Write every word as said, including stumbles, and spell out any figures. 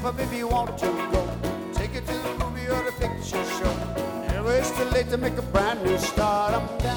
but baby, won't you go? Take it to the movie or the picture show. Never is too late to make a brand new start. I'm down.